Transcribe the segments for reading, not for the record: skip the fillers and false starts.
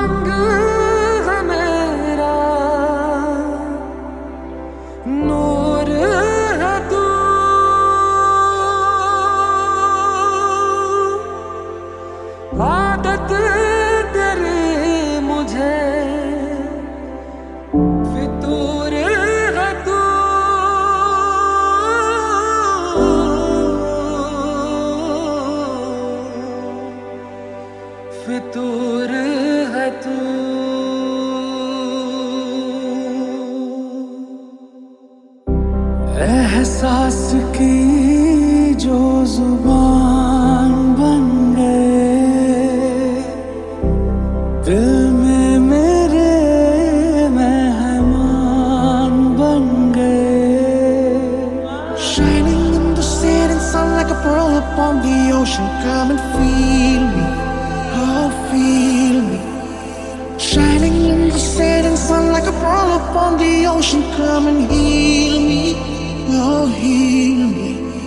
रंग है मेरा, नूर है तू, आदत तेरी मुझे फितूर है तू, फितूर है तू। एहसास की जो जुबान बन गए, दिल में मेरे मेहमान बन गए। Shining in the setting sun like a pearl upon the ocean. Come and feel me, oh feel me. Shining in the setting sun like a pearl upon the ocean. Come and heal me, oh heal me.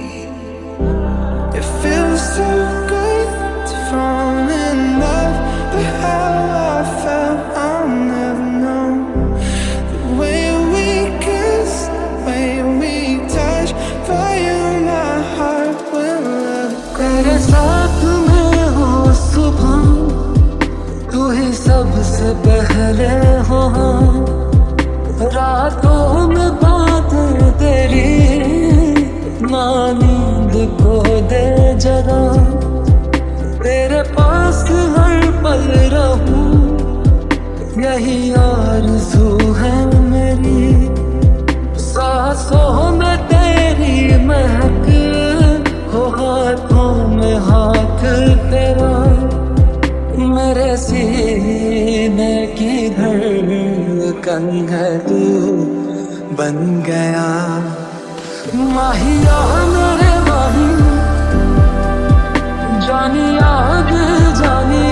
It feels so good to fall in love, but how I felt I'll never know. The way we kiss, the way we touch, for you my heart will let go. तेरे साथ में हो सुबह, तू ही सबसे पहले हो, रातों में बातें तेरी ना नींद को दे जरा। तेरे पास हर पल रहूं, यही आरज़ू है मेरी। सांसों में तेरी महक हो, हाथों में हाथ तेरा, मेरे सीने की धड़कन है तू बन गया। माहिया मेरे माही, जानिया दिल जानी,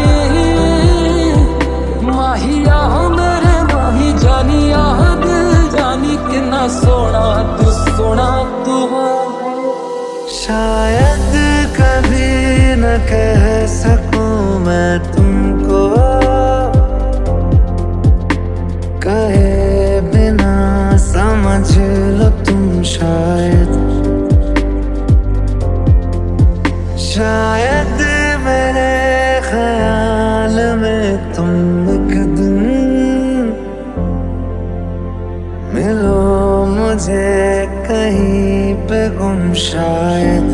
माहिया मेरे माही, जानिया दिल जानी, कितना सोना तू हो। शायद कभी न कह सकूं मैं तुमको, कहे बिना समझ लो तुम। शायद मेरे ख्याल में तुम एक दिन मिलो मुझे कहीं पे गुम। शायद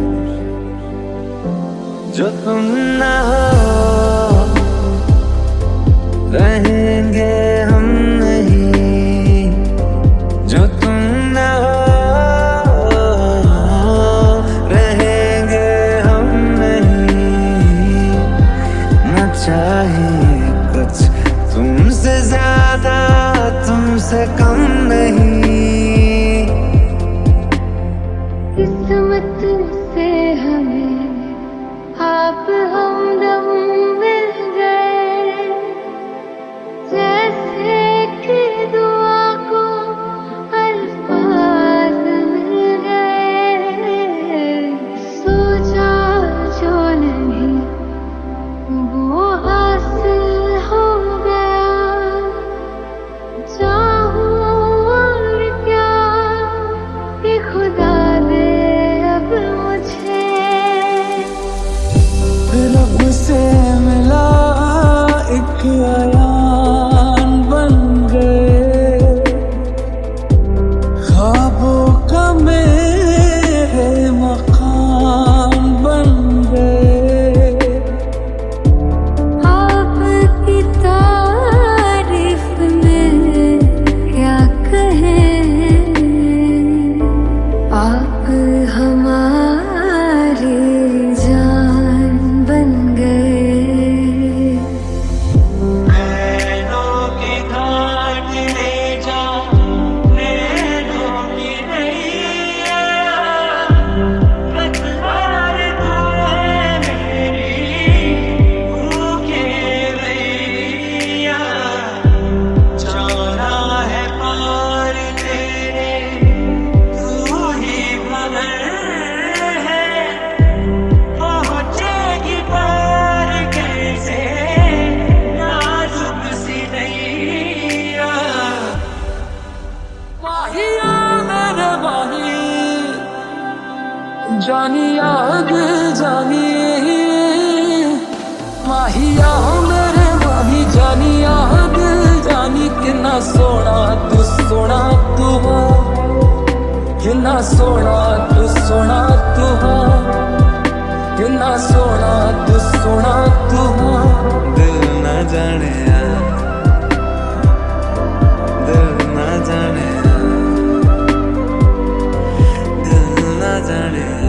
जो तुम ना हो रहेंगे हम नहीं, जो तुम ना हो रहेंगे हम नहीं। न चाहिए कुछ तुमसे ज्यादा, तुमसे कम नहीं। किस्मत से हमें आप हमदम मिल गए, जैसे कि दुआ को अल्फाज मिल गए। सोचा जो नहीं वो हासिल हो गया, चाहूं जानिया दिल जानिए माहिया मेरे माही जानिया दिल जानी किन्ना सोना तू हो किन्ना सोना तू हो किन्ना सोना तू हो दिल ना जाने दिल ना जाने दिल ना जाने